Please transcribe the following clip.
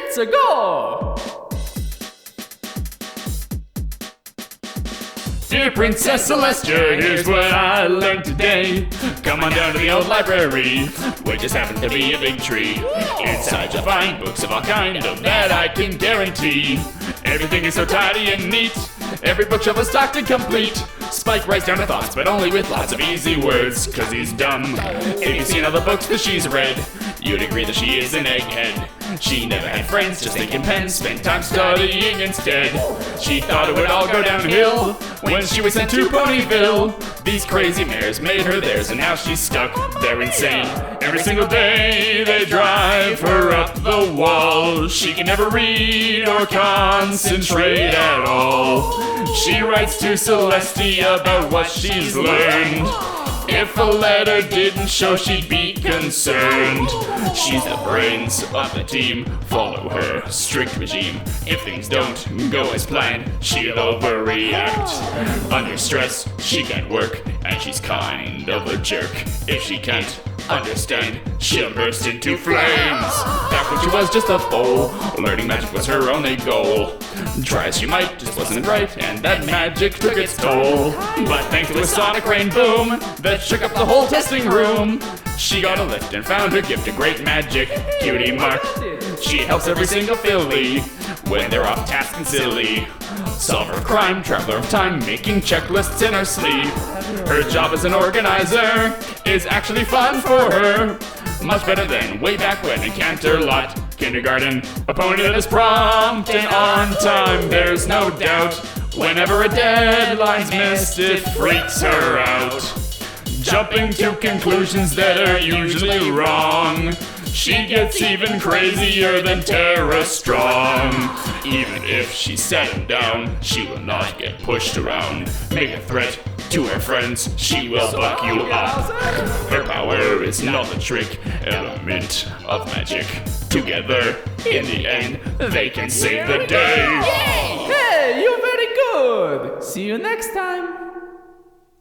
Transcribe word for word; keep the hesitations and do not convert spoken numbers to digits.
It's a go! Dear Princess Celestia, here's what I learned today. Come on down to the old library, where just happens to be a big tree. Inside you'll find books of all kinds, of that I can guarantee. Everything is so tidy and neat, every bookshelf is stocked and complete. Spike writes down her thoughts, but only with lots of easy words, cause he's dumb. If you've seen all the books that she's read, you'd agree that she is an egghead. She never had friends, just thinking pens, spent time studying instead. She thought it would all go downhill when she was sent to Ponyville. These crazy mares made her theirs, and now she's stuck. They're insane. Every single day they drive her up the wall. She can never read or concentrate at all. She writes to Celestia about what she's learned. If a letter didn't show, she'd be concerned. She's the brains of the team, follow her strict regime. If things don't go as planned, she'll overreact. Under stress, she can't work, and she's kind of a jerk. If she can't understand, she'll burst into flames. Back when she was just a foal, learning magic was her only goal. Try as she might, just wasn't right, and that magic took its toll. But thanks to a sonic rain boom that shook up the whole testing room, she got a lift and found her gift, a great magic cutie mark. She helps every single filly when they're off task and silly. Solver of crime, traveler of time, making checklists in her sleep. Her job as an organizer is actually fun for her. Much better than way back when in Canterlot Kindergarten. A pony that is prompt and on time, there's no doubt. Whenever a deadline's missed, it freaks her out. Jumping to conclusions that are usually wrong. She gets even crazier than Tara Strong. Even if she sat him down, she will not get pushed around. Make a threat to her friends, she will buck you up. Her power is not the trick, element of magic. Together, in the end, they can save the day. Hey, you're very good! See you next time!